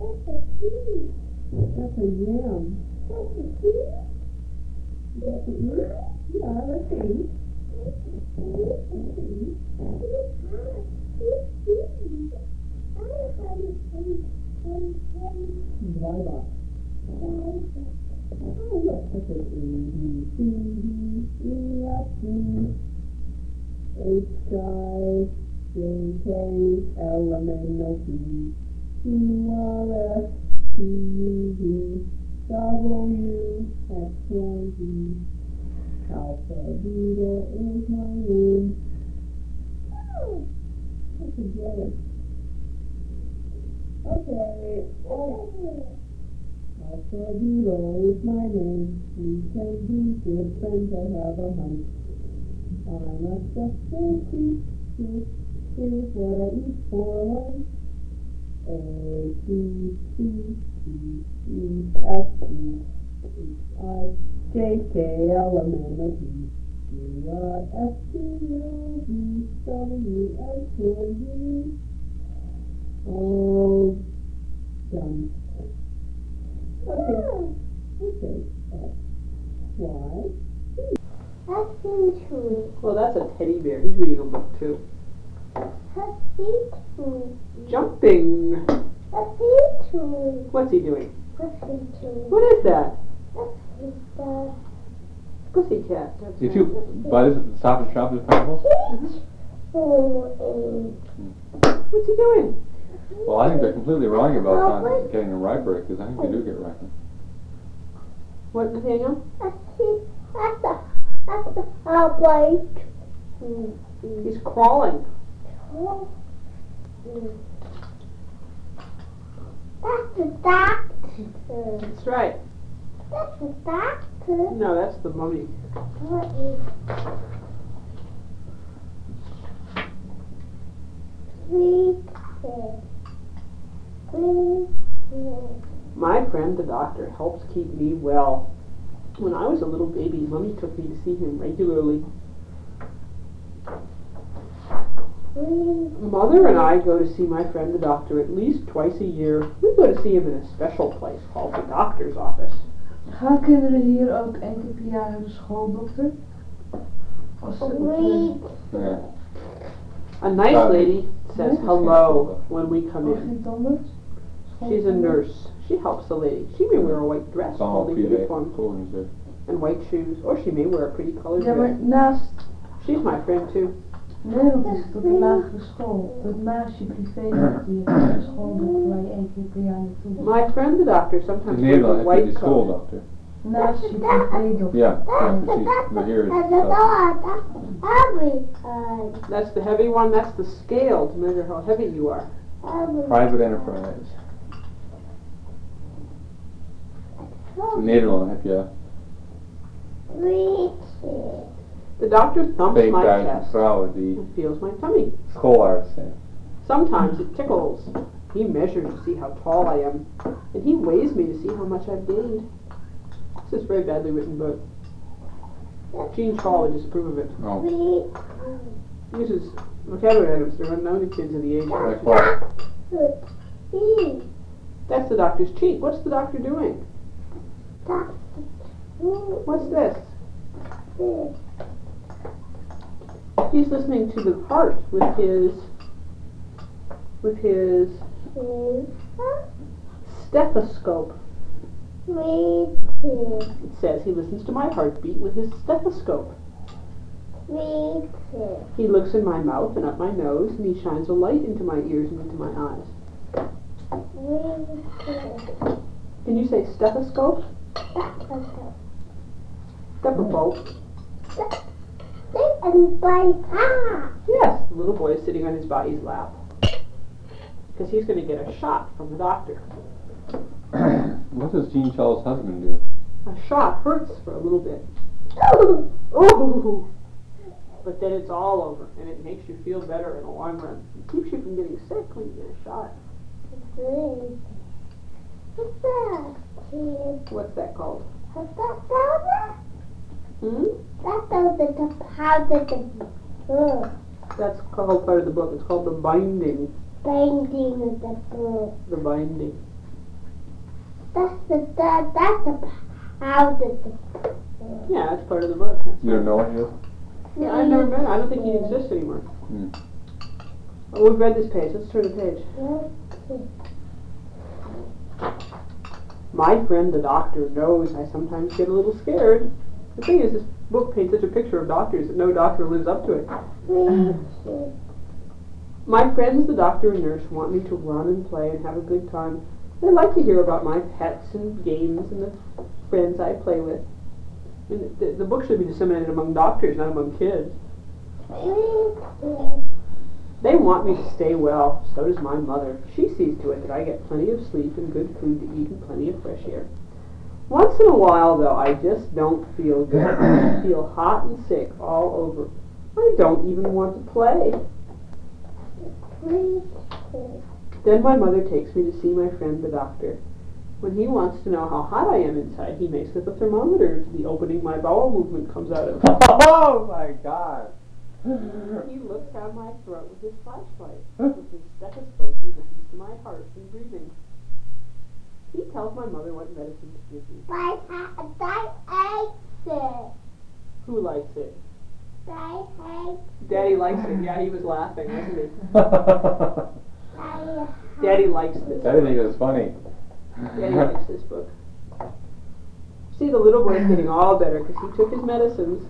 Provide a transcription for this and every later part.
That's a key. That's a yam. That's a key. Is that the eat? Yeah, that's the eat. Drive up. Oh, look, that's an A, B, C, D, E, F, G, H, I, J, K, L, M, N, O, P, Q, R, S, T, U, V, W, X, Y, Z. Alpha, Beetle is my name. Oh, I can get it. Okay. Alpha Beetle is my name. We can be good friends. I have a hunch. I'm a special creature. Here's what I eat for lunch. A, B, C, D, E, F, G, H, I, J, K, L, M, N, O, P, Q, R, S, T, U, V, W, X, Y, Z. All done. Okay. Okay. X, Y. That's true. Well, that's a teddy bear. He's reading a book too. That's true. Jumping. That's true. What's he doing? That's true. What is that? That's the Pussycat. Did you buy this at the Stop and Shop at Pineapple? What's he doing? Well, I think they're completely wrong about not getting a riper, because I think they do get riper. What, Nathaniel? That's the white. He's crawling. That's the doctor. That's right. That's the doctor. No, that's the mummy. What is My friend the doctor helps keep me well. When I was a little baby, Mummy took me to see him regularly. Mother and I go to see my friend the doctor at least twice a year. We go to see him in a special place called the doctor's office. Gaan kinderen hier ook enkele per jaar naar de schooldokter? Als ze Yeah. A nice lady says hello when we come Of in. niet anders? She's a nurse. She helps the lady. She may wear a white dress It's all called a privé. uniform Gewoon is er. and white shoes, or she may wear a pretty colored Ja, maar dress. naast She's my friend too. Nederland is het op de lagere school. Dat naast je privé hebt je de schooldokter waar je één keer per jaar naartoe gaat. My friend the doctor sometimes In wears a Nederland heb je white die coat. schooldokter. Naast je privédokter. Ja, precies. Maar hier is het zo. That's the heavy one. That's the scale to measure how heavy you are. Private enterprise. In Nederland heb je The doctor thumps my 2000 chest vrouwen die and feels my tummy. schoolarts zijn. Sometimes it tickles. He measures to see how tall I am, and he weighs me to see how much I've gained. This is a very badly written book. Gene Shaw would disapprove of it. Oh, Uses vocabulary items that are unknown to kids of the age. like what? That's the doctor's cheek. What's the doctor doing? What's this? He's listening to the heart with his stethoscope. It says he listens to my heartbeat with his stethoscope. He looks in my mouth and up my nose, and he shines a light into my ears and into my eyes. Can you say stethoscope? Stethoscope. Yes, the little boy is sitting on his body's lap. Because he's going to get a shot from the doctor. What does Gene Shaw's husband do? A shot hurts for a little bit. Ooh! But then it's all over, and it makes you feel better in the long run. It keeps you from getting sick when you get a shot. What's that called? Hmm? That's called part of the book. It's called the binding. The binding. That's the how the Yeah, it's part of the book. You don't know what he is? Yeah, I've never met him. I don't think he exists anymore. Hmm. Oh, we've read this page. Let's turn the page. My friend the doctor knows I sometimes get a little scared. The thing is, this book paints such a picture of doctors that no doctor lives up to it. My friends, the doctor and nurse, want me to run and play and have a good time. They like to hear about my pets and games and the friends I play with. And the book should be disseminated among doctors, not among kids. They want me to stay well. So does my mother. She sees to it that I get plenty of sleep and good food to eat and plenty of fresh air. Once in a while, though, I just don't feel good. I feel hot and sick all over. I don't even want to play. Then my mother takes me to see my friend the doctor. When he wants to know how hot I am inside, he makes up a thermometer to the opening my bowel movement comes out of. Oh my God! He looks down my throat with his flashlight. With his stethoscope, he listens to my heart and breathing. He tells my mother what medicine to give me. Who likes it? Daddy likes it. Yeah, he was laughing, wasn't he? Daddy likes this. Daddy think it was funny. Daddy likes this book. See, the little boy's getting all better because he took his medicines.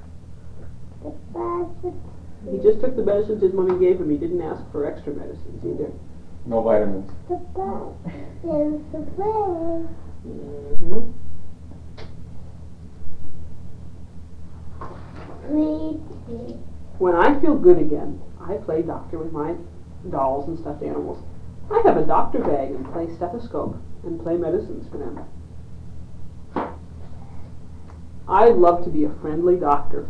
He just took the medicines his mommy gave him. He didn't ask for extra medicines either. No vitamins. When I feel good again, I play doctor with my dolls and stuffed animals. I have a doctor bag and play stethoscope and play medicines for them. I love to be a friendly doctor.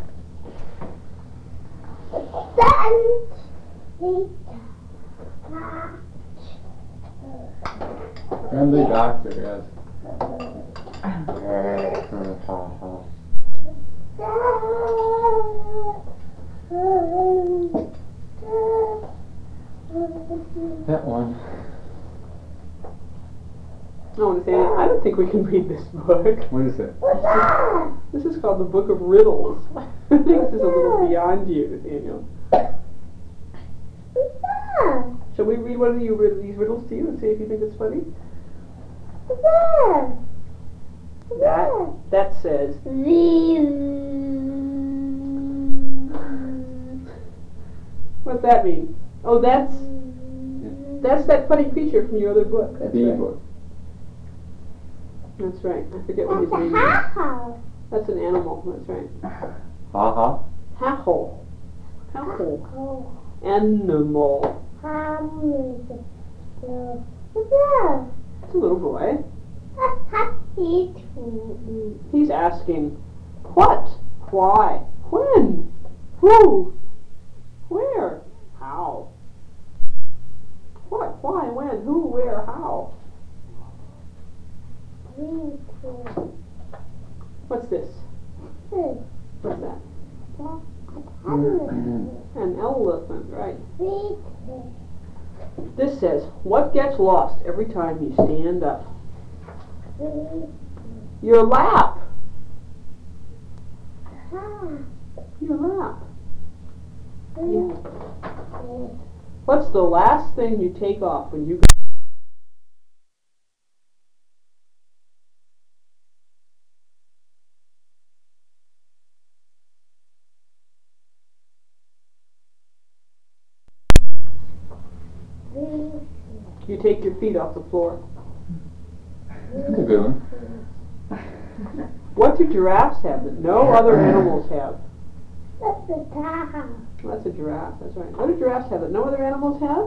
Friendly doctor, yes. That one. I want to say, I don't think we can read this book. What is it? This is called the Book of Riddles. I think this is a little beyond you, Nathaniel. Shall we read one of these riddles to you and see if you think it's funny? That says, what's that mean? Oh, that's that funny creature from your other book. That's The right. book. That's right. I forget what his name is. That's an animal. That's right. Ha-ha. Hachel. Hachel. Animal. It's a little boy. He's asking, what? Why? When? Who? Where? How? What? Why? When? Who? Where? How? What's this? What's that? An elephant, right. This says, what gets lost every time you stand up? Your lap. Your lap. Yeah. What's the last thing you take off when you go? You take your feet off the floor. That's a good one. What do giraffes have that no other animals have? That's a giraffe, that's right. What do giraffes have that no other animals have?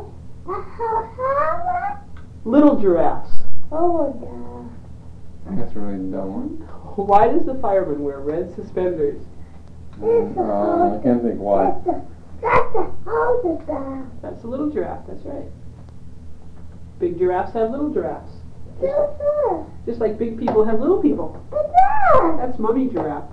Little giraffes. That's a really dumb one. Why does the fireman wear red suspenders? I can't think why. That's a little giraffe, that's right. Big giraffes have little giraffes. Just like big people have little people. That's mommy giraffe.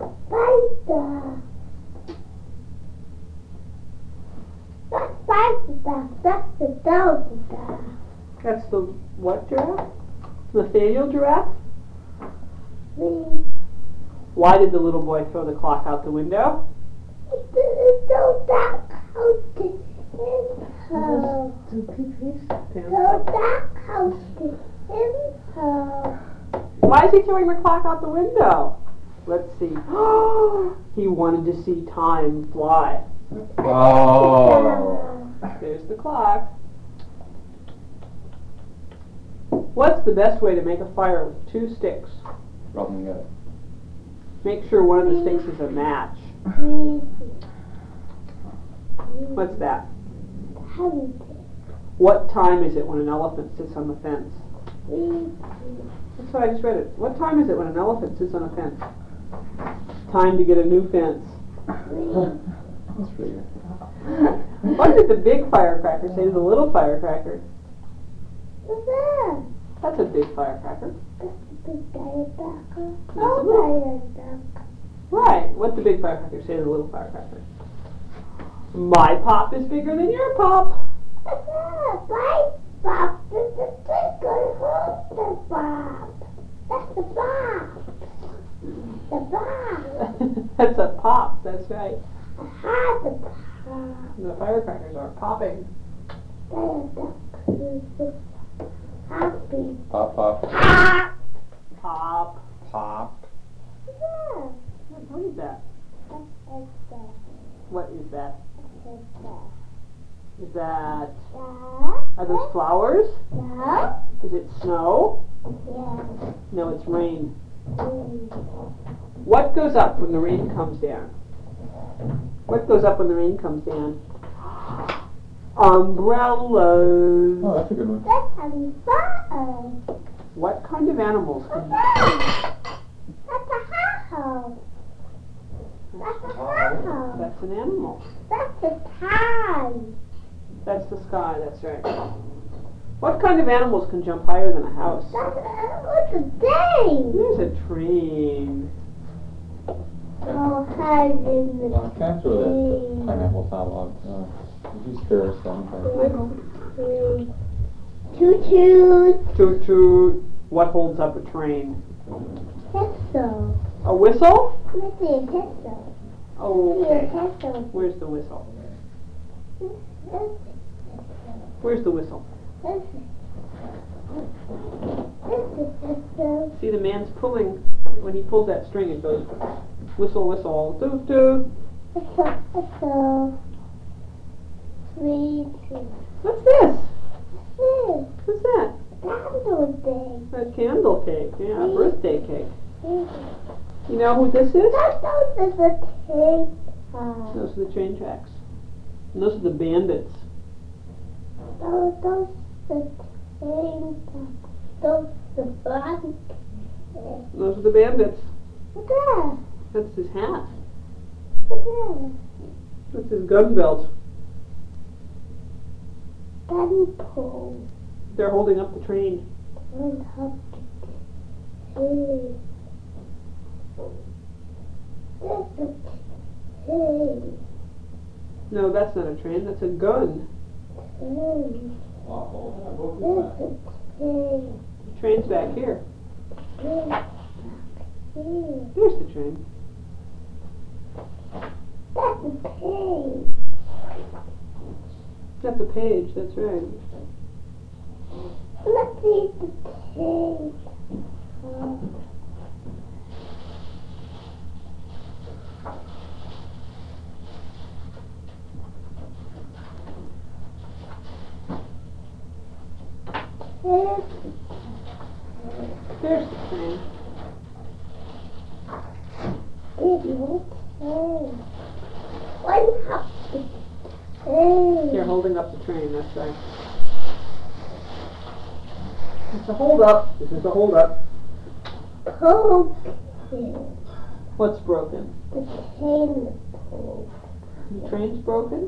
That's the what giraffe? Nathaniel Giraffe? Me. Why did the little boy throw the clock out the window? So that house in her. To keep his So that house in her. Why is he throwing the clock out the window? Let's see. He wanted to see time fly. Oh. There's the clock. What's the best way to make a fire with 2 sticks? Rub them together. Make sure one of the sticks is a match. Me. What's that? Haven't What time is it when an elephant sits on the fence? me. That's what I just read it. What time is it when an elephant sits on a fence? Time to get a new fence. That's pretty good. What did the big firecracker say to the little firecracker? What's that? That's a big firecracker. That's a big firecracker. That's a little. Firecracker. Right. What did the big firecracker say to the little firecracker? My pop is bigger than your pop. What's that? My Bob is a twinkle. Who's the Bob? That's the Bob. The Bob. That's a pop. That's right. Aha, the Bob. The firecrackers are popping. Happy. Pop, pop, Ah! Pop. pop. Yeah. What is that? What is that? Is that? Are those flowers? No? Is it snow? Yeah. No, it's rain. What goes up when the rain comes down? What goes up when the rain comes down? Umbrellas. Oh, that's a good one. That's having fun. What kind of animals can That's a house. That's a house. That's an animal. That's a tie. That's the sky, that's right. What kind of animals can jump higher than a house? What's a day? There's a train. Oh, hide in the Well, can I throw that pineapple salad on? Did you stir something? Toot toot. Toot toot. What holds up a train? Pencil. A whistle? Let's see a pencil. Oh, Here, okay. pencil. Where's the whistle? This Where's the whistle? is pencil. See, the man's pulling. When he pulls that string, it goes whistle, whistle, toot toot. Pencil. Sweet. What's this? This. What's that? Candle day. A candle cake. Yeah, a birthday cake. You know who this is? Those is a cake. Those are the train tracks. And those are the bandits. Those the things. Those the blanket. Those are the bandits. What's that? That's his hat. What's that? That's his gun belt. Gun pole. They're holding up the train. On top of the That's a train. No, that's not a train. That's a gun. Train. That's a train. The train's back here. Train. Here. There's the train. That's a train. That's a page. That's right. Let's see the train. There's the train. One hop. They're holding up the train. That's right. It's a hold up. This is a hold up. Poke. What's broken? The train is pulled. The train's broken?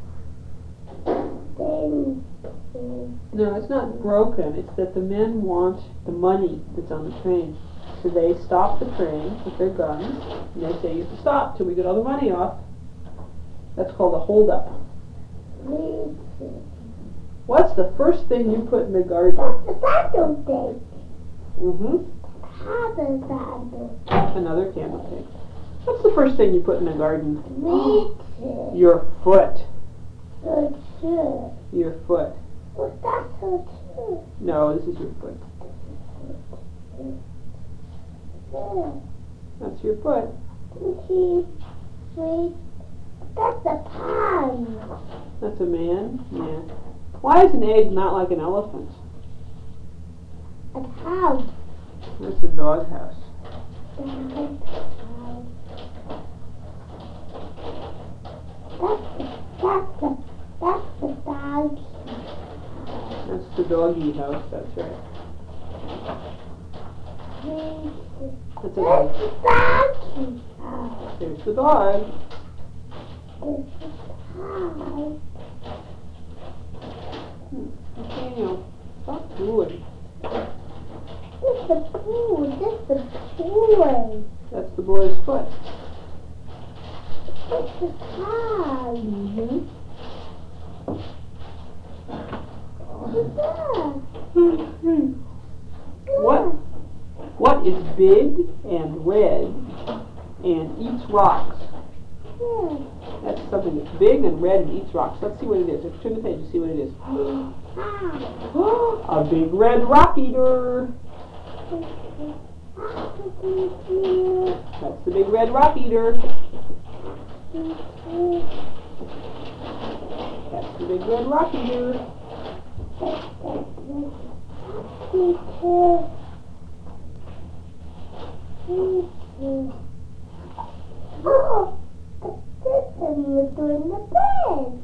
Then No, it's not broken. It's that the men want the money that's on the train. So they stop the train with their guns, and they say, you have to stop till we get all the money off. That's called a hold up. leaves. What's the first thing you put in the garden? That's the battle day. Mm-hmm. Another candle cake. What's the first thing you put in the garden? Me Your foot. too. Your foot. Well, that's so too. No, this is your foot. Yeah. That's your foot. See, wait, that's a pond. That's a man? Yeah. Why is an egg not like an elephant? A house. That's a doghouse. That's the dog. That's the doggy house, that's right. That's a dog. That's the doggy house. There's the dog. There's the house. Nathaniel, stop drooling. This the pool. This the pool. That's the boy's foot. That's the dog. Mm-hmm. What's that? What is big and red and eats rocks? That's something that's big and red and eats rocks. Let's see what it is. Let's turn the page and see what it is. A big red rock eater. That's the big red rock eater. That's the big red rock eater. Oh, this was doing the bed.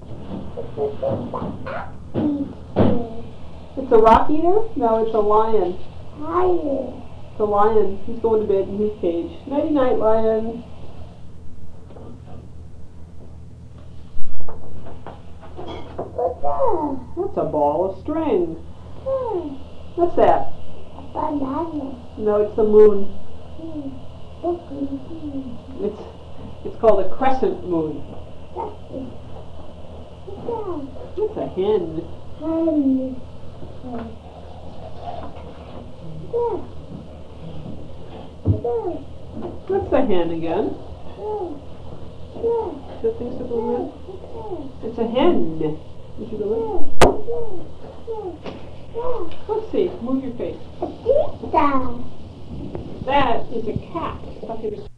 It's a rock eater? No, it's a lion. Tired. It's a lion. He's going to bed in his cage. Nighty night, lion. What's that? That's a ball of string. Hmm. What's that? Banana. No, it's the moon. Hmm. It's called a crescent moon. What's It's a hen. that? What's a hen again? Two things to go in? It's a hen. Did you go in? Let's see. Move your face. That is a cat.